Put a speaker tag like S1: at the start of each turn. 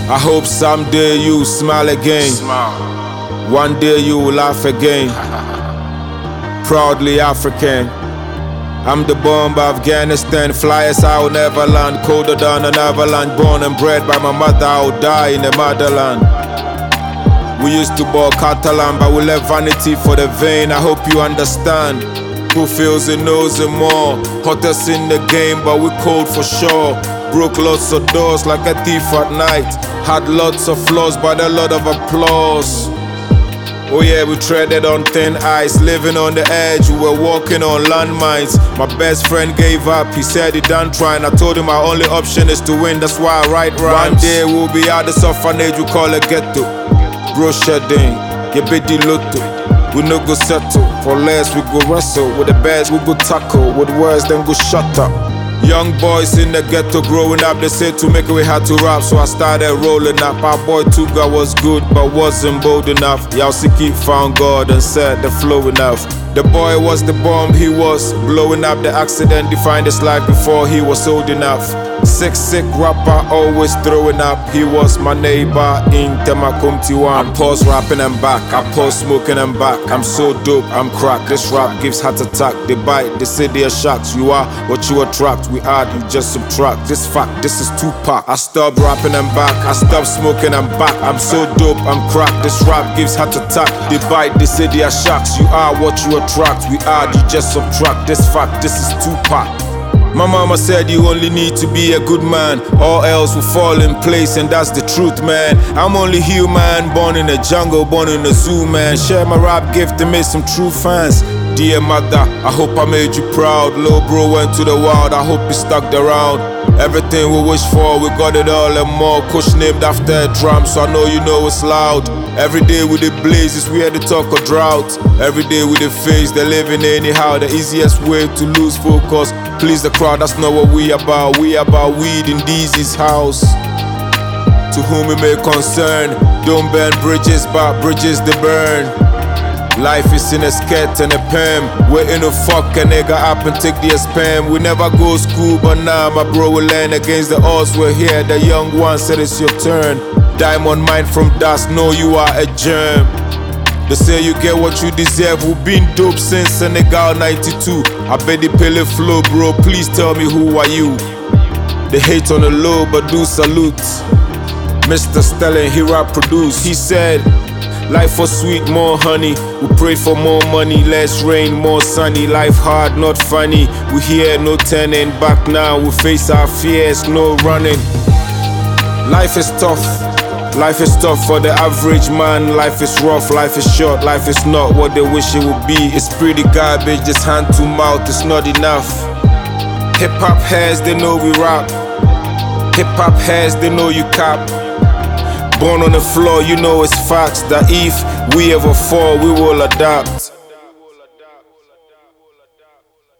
S1: I hope someday you smile again. One day you will laugh again. Proudly African. I'm the bomb of Afghanistan. Fly as I will never land. Colder than an avalanche. Born and bred by my mother, I will die in the motherland. We used to ball Catalan, but we left vanity for the vein. I hope you understand. Who feels it knows it more. Hottest in the game, but we cold for sure. Broke lots of doors like a thief at night. Had lots of flaws, but a lot of applause. Oh yeah, we treaded on thin ice, living on the edge, we were walking on landmines. My best friend gave up, he said he done trying. I told him my only option is to win, that's why I write rhymes. One day we'll be out the orphanage, we call it ghetto. Bro shedding, get bidi lotto. We no go settle, for less we go wrestle. With the best we go tackle, with words then go shut up. Young boys in the ghetto growing up, they said to make it we had to rap, so I started rolling up. Our boy Tuga was good but wasn't bold enough. Yaosiki found God and said the flow enough. The boy was the bomb, he was blowing up. The accident defined his life before he was old enough. Sick rapper, always throwing up. He was my neighbor in Temakumti 1. I pause rapping and back, I pause smoking and back. I'm so dope, I'm crack. This rap gives heart attack. They bite, they say they are shocked. You are what you attract. We add, you just subtract. This fact, this is Tupac. I stop rapping and back, I stop smoking and back. I'm so dope, I'm crack. This rap gives heart attack. They bite, they say they are shocked. You are what you attract. We add, you just subtract. This fact, this is Tupac. My mama said you only need to be a good man, all else will fall in place, and that's the truth, man. I'm only human, born in the jungle, born in the zoo, man. Share my rap gift and make some true fans. Dear mother, I hope I made you proud. Lil bro went to the wild, I hope you stuck around. Everything we wish for, we got it all and more. Kush named after a drum, so I know you know it's loud. Every day with the blazes, we had to talk of drought. Every day with the face, they're living anyhow. The easiest way to lose focus, please the crowd, that's not what we about. We about weed in Deezy's house. To whom it may concern, don't burn bridges, but bridges they burn. Life is in a skirt and a perm. Waiting to fuck a nigga up and take their spam. We never go school, but now my bro will learn against the odds. We're here, the young one said it's your turn. Diamond mine from dust, know you are a germ. They say you get what you deserve. We've been dope since Senegal 92. I bet the Pele flow, bro, please tell me who are you? They hate on the low, but do salute. Mr. Stellan, he rap produce. He said, life was sweet, more honey. We prayed for more money, less rain, more sunny. Life hard, not funny. We here, no turning back now. We face our fears, no running. Life is tough. Life is tough for the average man. Life is rough, life is short. Life is not what they wish it would be. It's pretty garbage, just hand to mouth, it's not enough. Hip-hop heads, they know we rap. Hip-hop heads, they know you cap. Born on the floor, you know it's facts. That if we ever fall, we will adapt.